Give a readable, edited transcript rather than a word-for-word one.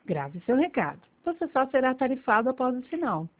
Grave seu recado. Você só será tarifado após o sinal.